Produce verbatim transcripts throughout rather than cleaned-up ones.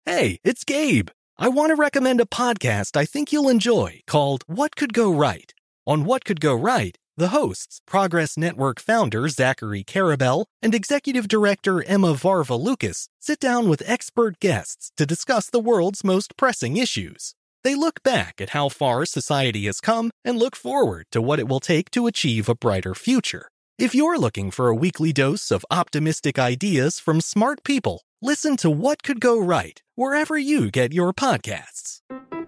Hey, it's Gabe. I want to recommend a podcast I think you'll enjoy called What Could Go Right. On What Could Go Right, the hosts, Progress Network founder Zachary Karabell and executive director Emma Varva-Lucas, sit down with expert guests to discuss the world's most pressing issues. They look back at how far society has come and look forward to what it will take to achieve a brighter future. If you're looking for a weekly dose of optimistic ideas from smart people, listen to What Could Go Right wherever you get your podcasts.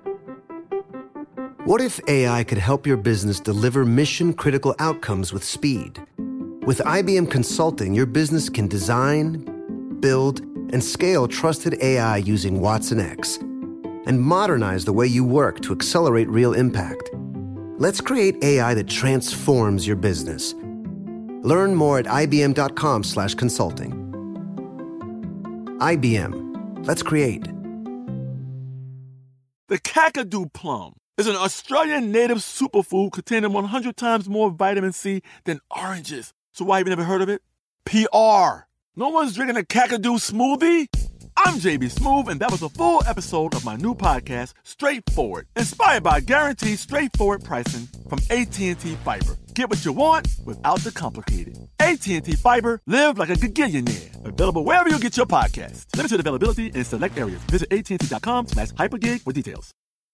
What if A I could help your business deliver mission-critical outcomes with speed? With I B M Consulting, your business can design, build, and scale trusted A I using Watson X, and modernize the way you work to accelerate real impact. Let's create A I that transforms your business. Learn more at ibm.com slash consulting. I B M. Let's create. The Kakadu plum is an Australian native superfood containing one hundred times more vitamin C than oranges. So why have you never heard of it? P R. No one's drinking a Kakadu smoothie? I'm J B Smoove, and that was a full episode of my new podcast, Straightforward, inspired by guaranteed straightforward pricing from A T and T Fiber. Get what you want without the complicated. A T and T Fiber, live like a gigillionaire. Available wherever you get your podcasts. Limited availability in select areas. Visit att.com slash hypergig for details.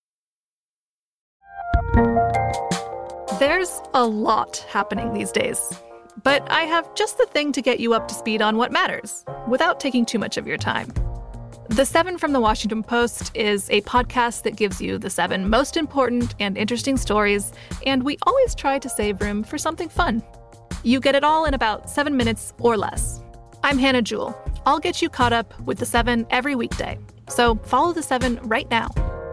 There's a lot happening these days, but I have just the thing to get you up to speed on what matters without taking too much of your time. The Seven from the Washington Post is a podcast that gives you the seven most important and interesting stories, and we always try to save room for something fun. You get it all in about seven minutes or less. I'm Hannah Jewell. I'll get you caught up with the seven every weekday. So follow the seven right now.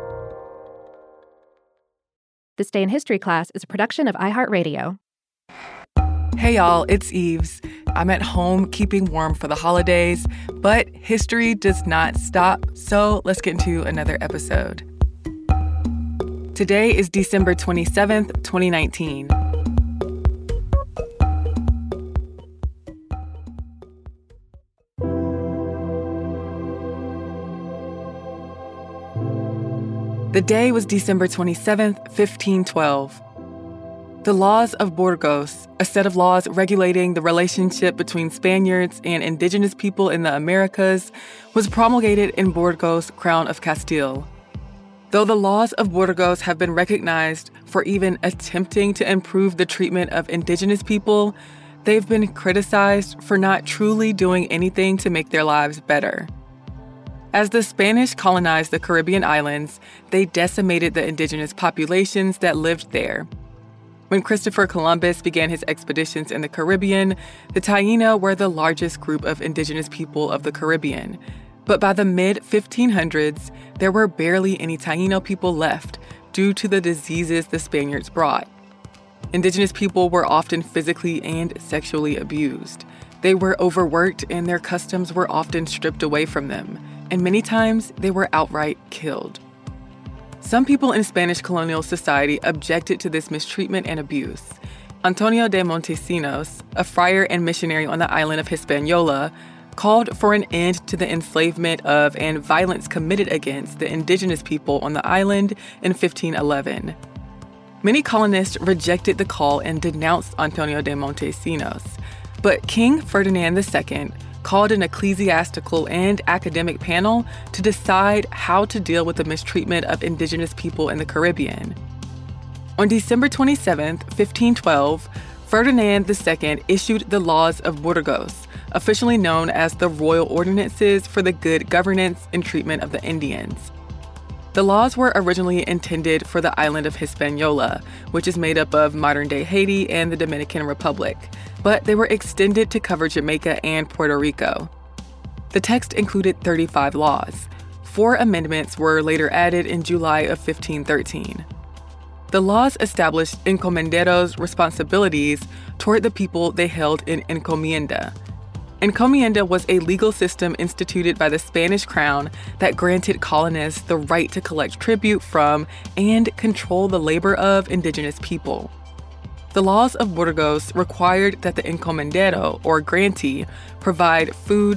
This Day in History Class is a production of iHeartRadio. Hey y'all, it's Eves. I'm at home keeping warm for the holidays, but history does not stop, so let's get into another episode. Today is December twenty-seventh, twenty nineteen. The day was December twenty-seventh, fifteen twelve. The Laws of Burgos, a set of laws regulating the relationship between Spaniards and indigenous people in the Americas, was promulgated in Burgos, Crown of Castile. Though the Laws of Burgos have been recognized for even attempting to improve the treatment of indigenous people, they've been criticized for not truly doing anything to make their lives better. As the Spanish colonized the Caribbean islands, they decimated the indigenous populations that lived there. When Christopher Columbus began his expeditions in the Caribbean, the Taíno were the largest group of indigenous people of the Caribbean. But by the mid fifteen hundreds, there were barely any Taíno people left due to the diseases the Spaniards brought. Indigenous people were often physically and sexually abused. They were overworked and their customs were often stripped away from them, and many times they were outright killed. Some people in Spanish colonial society objected to this mistreatment and abuse. Antonio de Montesinos, a friar and missionary on the island of Hispaniola, called for an end to the enslavement of and violence committed against the indigenous people on the island in fifteen eleven. Many colonists rejected the call and denounced Antonio de Montesinos, but King Ferdinand the Second called an ecclesiastical and academic panel to decide how to deal with the mistreatment of indigenous people in the Caribbean. On December twenty-seventh, fifteen twelve, Ferdinand the Second issued the Laws of Burgos, officially known as the Royal Ordinances for the Good Governance and Treatment of the Indians. The laws were originally intended for the island of Hispaniola, which is made up of modern-day Haiti and the Dominican Republic, but they were extended to cover Jamaica and Puerto Rico. The text included thirty-five laws. Four amendments were later added in July of fifteen thirteen. The laws established encomenderos' responsibilities toward the people they held in encomienda. Encomienda was a legal system instituted by the Spanish crown that granted colonists the right to collect tribute from and control the labor of indigenous people. The Laws of Burgos required that the encomendero, or grantee, provide food,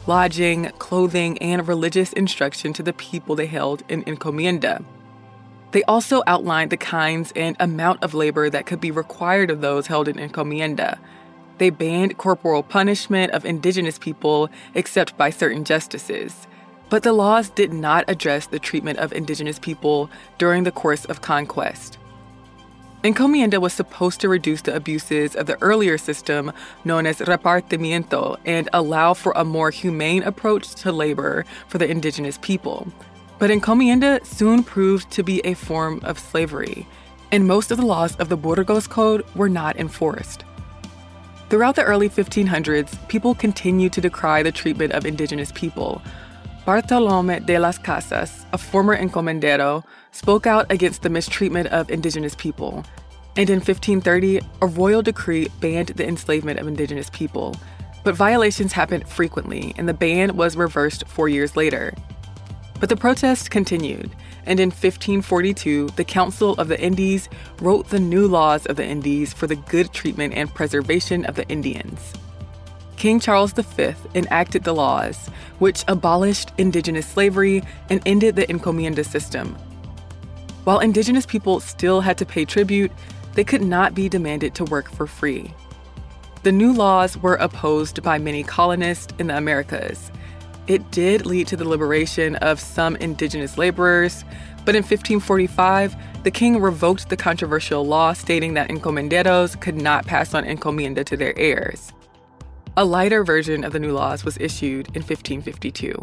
lodging, clothing, and religious instruction to the people they held in encomienda. They also outlined the kinds and amount of labor that could be required of those held in encomienda. They banned corporal punishment of indigenous people except by certain justices. But the laws did not address the treatment of indigenous people during the course of conquest. Encomienda was supposed to reduce the abuses of the earlier system known as repartimiento and allow for a more humane approach to labor for the indigenous people. But encomienda soon proved to be a form of slavery, and most of the laws of the Burgos Code were not enforced. Throughout the early fifteen hundreds, people continued to decry the treatment of indigenous people. Bartolomé de las Casas, a former encomendero, spoke out against the mistreatment of indigenous people. And in fifteen thirty, a royal decree banned the enslavement of indigenous people. But violations happened frequently, and the ban was reversed four years later. But the protests continued, and in fifteen forty-two, the Council of the Indies wrote the new laws of the Indies for the good treatment and preservation of the Indians. King Charles the Fifth enacted the laws, which abolished indigenous slavery and ended the encomienda system. While indigenous people still had to pay tribute, they could not be demanded to work for free. The new laws were opposed by many colonists in the Americas. It did lead to the liberation of some indigenous laborers, but in fifteen forty-five, the king revoked the controversial law stating that encomenderos could not pass on encomienda to their heirs. A lighter version of the new laws was issued in fifteen fifty-two.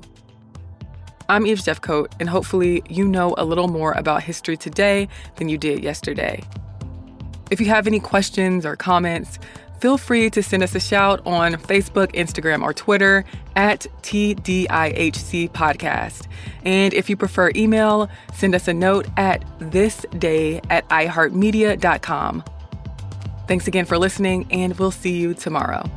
I'm Eve Jeffcoat, and hopefully you know a little more about history today than you did yesterday. If you have any questions or comments, feel free to send us a shout on Facebook, Instagram, or Twitter at T D I H C Podcast. And if you prefer email, send us a note at thisday at iheartmedia dot com. Thanks again for listening, and we'll see you tomorrow.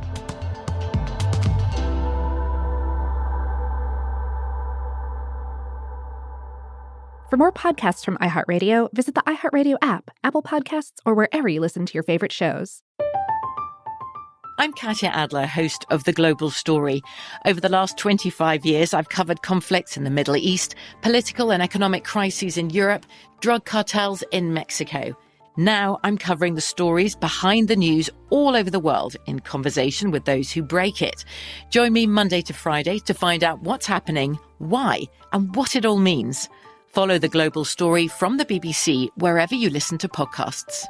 For more podcasts from iHeartRadio, visit the iHeartRadio app, Apple Podcasts, or wherever you listen to your favorite shows. I'm Katya Adler, host of The Global Story. Over the last twenty-five years, I've covered conflicts in the Middle East, political and economic crises in Europe, drug cartels in Mexico. Now I'm covering the stories behind the news all over the world in conversation with those who break it. Join me Monday to Friday to find out what's happening, why, and what it all means. Follow The Global Story from the B B C wherever you listen to podcasts.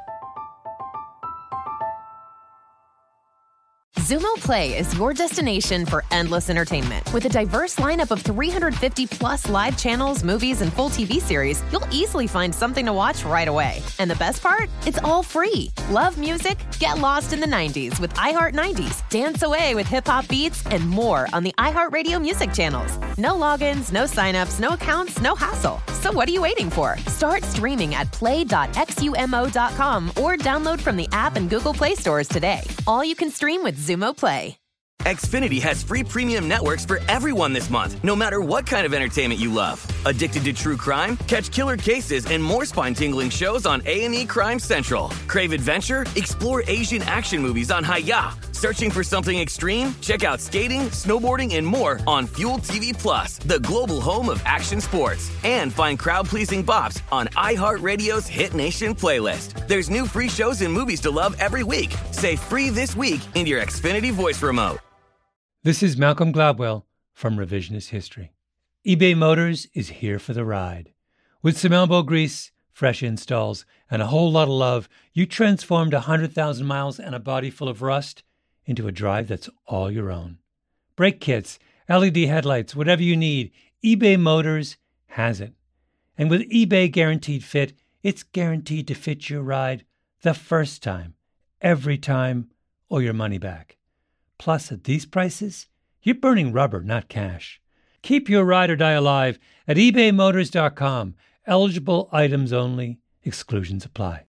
Xumo Play is your destination for endless entertainment. With a diverse lineup of three hundred fifty plus live channels, movies, and full T V series, you'll easily find something to watch right away. And the best part? It's all free. Love music? Get lost in the nineties with iHeart nineties. Dance away with hip-hop beats and more on the iHeartRadio music channels. No logins, no signups, no accounts, no hassle. So what are you waiting for? Start streaming at play dot xumo dot com or download from the app and Google Play stores today. All you can stream with Xumo Play. Xfinity has free premium networks for everyone this month, no matter what kind of entertainment you love. Addicted to true crime? Catch killer cases and more spine-tingling shows on A and E Crime Central. Crave adventure? Explore Asian action movies on Hi-Ya. Searching for something extreme? Check out skating, snowboarding, and more on Fuel T V Plus, the global home of action sports. And find crowd-pleasing bops on iHeartRadio's Hit Nation playlist. There's new free shows and movies to love every week. Say free this week in your Xfinity voice remote. This is Malcolm Gladwell from Revisionist History. eBay Motors is here for the ride. With some elbow grease, fresh installs, and a whole lot of love, you transformed one hundred thousand miles and a body full of rust into a drive that's all your own. Brake kits, L E D headlights, whatever you need, eBay Motors has it. And with eBay Guaranteed Fit, it's guaranteed to fit your ride the first time, every time, or your money back. Plus, at these prices, you're burning rubber, not cash. Keep your ride or die alive at ebay motors dot com. Eligible items only. Exclusions apply.